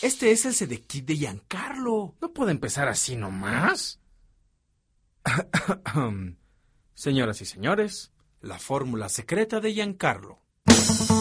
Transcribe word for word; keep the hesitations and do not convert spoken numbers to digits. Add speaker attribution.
Speaker 1: Este es el Sedekit de Giancarlo.
Speaker 2: ¿No puede empezar así nomás?
Speaker 1: Señoras y señores, la fórmula secreta de Giancarlo.